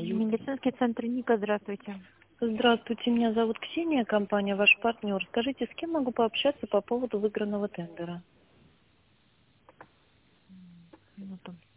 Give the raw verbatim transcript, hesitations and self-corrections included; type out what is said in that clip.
Ю. Медицинский центр Ника, здравствуйте. Здравствуйте, меня зовут Ксения, компания «Ваш партнер». Скажите, с кем могу пообщаться по поводу выигранного тендера? Минуту.